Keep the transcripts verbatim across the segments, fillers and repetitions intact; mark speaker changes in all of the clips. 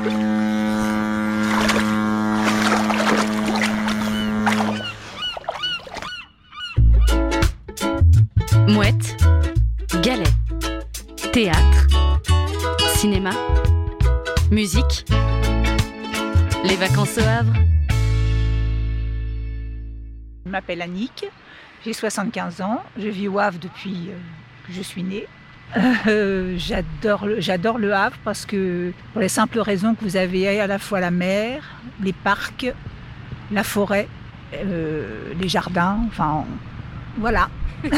Speaker 1: Mouette, galet, théâtre, cinéma, musique, les vacances au Havre.
Speaker 2: Je m'appelle Annick, j'ai soixante-quinze ans, je vis au Havre depuis que je suis née. Euh, j'adore, j'adore le Havre parce que, pour les simples raisons que vous avez à la fois la mer, les parcs, la forêt, euh, les jardins, enfin voilà.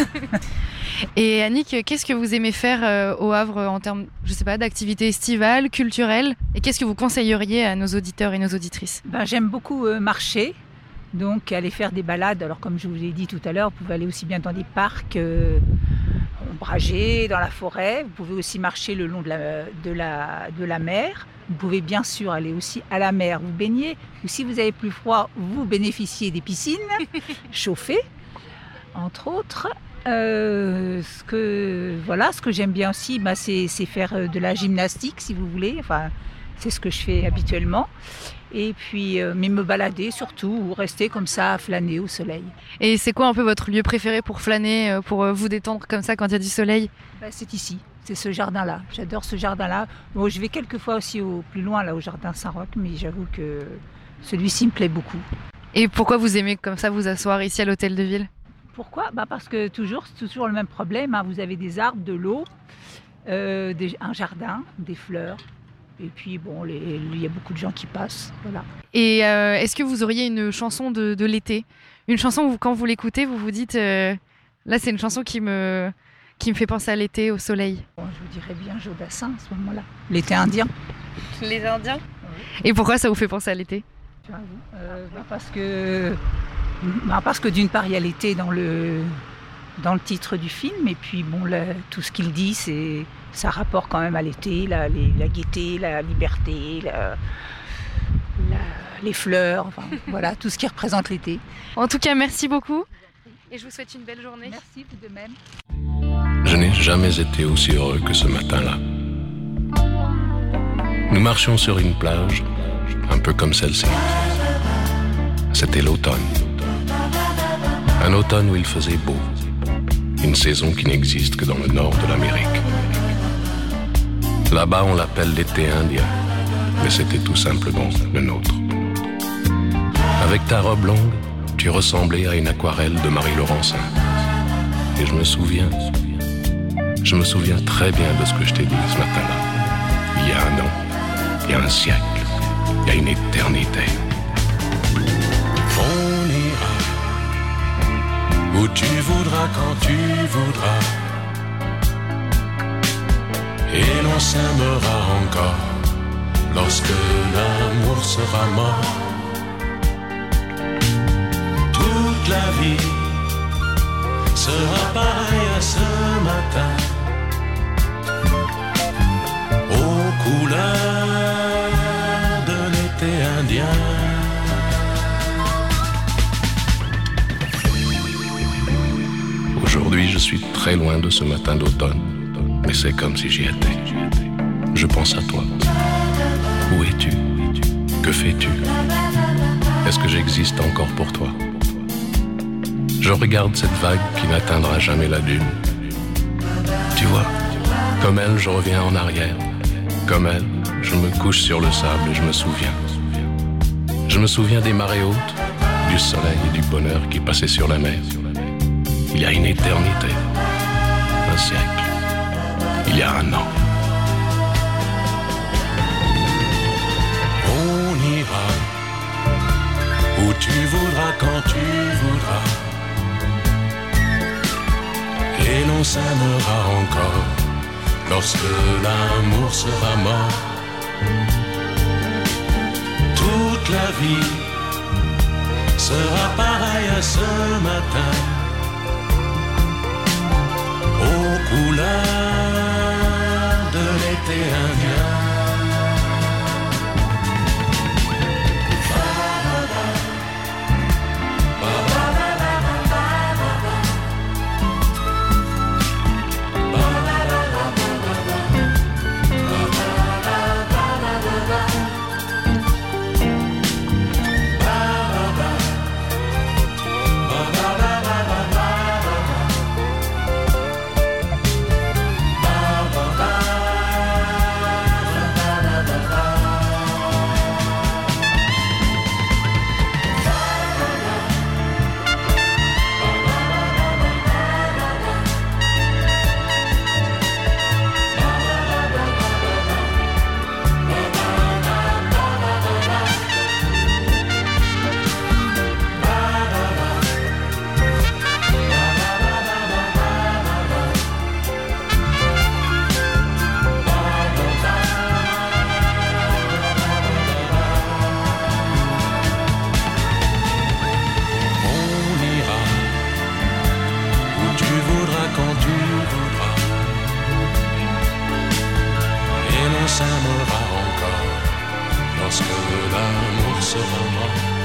Speaker 3: Et Annick, qu'est-ce que vous aimez faire euh, au Havre en termes, je sais pas, d'activités estivales, culturelles, et qu'est-ce que vous conseilleriez à nos auditeurs et nos auditrices?
Speaker 2: Ben, j'aime beaucoup euh, marcher, donc aller faire des balades. Alors comme je vous l'ai dit tout à l'heure, vous pouvez aller aussi bien dans des parcs euh, ombragés, dans la forêt. Vous pouvez aussi marcher le long de la, de la, de la mer. Vous pouvez bien sûr aller aussi à la mer, vous baigner, ou si vous avez plus froid, vous bénéficiez des piscines chauffées, entre autres. Euh, ce que voilà, ce que j'aime bien aussi, bah, c'est, c'est faire de la gymnastique, si vous voulez. Enfin, c'est ce que je fais habituellement. Et puis, euh, mais me balader surtout, ou rester comme ça, à flâner au soleil.
Speaker 3: Et c'est quoi un peu votre lieu préféré pour flâner, pour vous détendre comme ça quand il y a du soleil?
Speaker 2: Bah, c'est ici, c'est ce jardin-là. J'adore ce jardin-là. Bon, je vais quelquefois aussi au plus loin, là, au jardin Saint-Roch, mais j'avoue que celui-ci me plaît beaucoup.
Speaker 3: Et pourquoi vous aimez comme ça vous asseoir ici à l'hôtel de ville?
Speaker 2: Pourquoi? Bah parce que toujours, c'est toujours le même problème. Hein. Vous avez des arbres, de l'eau, euh, des, un jardin, des fleurs. Et puis, bon, il y a beaucoup de gens qui passent. Voilà.
Speaker 3: Et euh, est-ce que vous auriez une chanson de, de l'été? Une chanson où, quand vous l'écoutez, vous vous dites euh, là, c'est une chanson qui me, qui me fait penser à l'été, au soleil.
Speaker 2: Bon, je vous dirais bien Jodassin à ce moment-là. L'été indien.
Speaker 3: Les Indiens? Oui. Et pourquoi ça vous fait penser à l'été?
Speaker 2: euh, bah Parce que. Ben parce que d'une part, il y a l'été dans le, dans le titre du film, et puis bon, le, tout ce qu'il dit, c'est, ça rapporte quand même à l'été, la, les, la gaieté, la liberté, la, la, les fleurs, enfin, voilà, tout ce qui représente l'été.
Speaker 3: En tout cas, merci beaucoup, et je vous souhaite une belle journée.
Speaker 2: Merci, vous de même.
Speaker 4: Je n'ai jamais été aussi heureux que ce matin-là. Nous marchions sur une plage, un peu comme celle-ci. C'était l'automne. Un automne où il faisait beau, une saison qui n'existe que dans le nord de l'Amérique. Là-bas, on l'appelle l'été indien, mais c'était tout simplement le nôtre. Avec ta robe longue, tu ressemblais à une aquarelle de Marie Laurencin. Et je me souviens, je me souviens très bien de ce que je t'ai dit ce matin-là. Il y a un an, il y a un siècle, il y a une éternité. On ira où tu voudras, quand tu voudras, et l'on s'aimera encore lorsque l'amour sera mort. Toute la vie sera pareille à ce matin, aux couleurs de l'été indien. Aujourd'hui, je suis très loin de ce matin d'automne, mais c'est comme si j'y étais. Je pense à toi. Où es-tu? Que fais-tu? Est-ce que j'existe encore pour toi? Je regarde cette vague qui n'atteindra jamais la dune. Tu vois, comme elle, je reviens en arrière. Comme elle, je me couche sur le sable et je me souviens. Je me souviens des marées hautes, du soleil et du bonheur qui passaient sur la mer. Il y a une éternité, un siècle, il y a un an. On ira où tu voudras, quand tu voudras, et l'on s'aimera encore lorsque l'amour sera mort. Toute la vie sera pareille à ce matin, aux couleurs de l'été indien. parce que l'amour sera mort.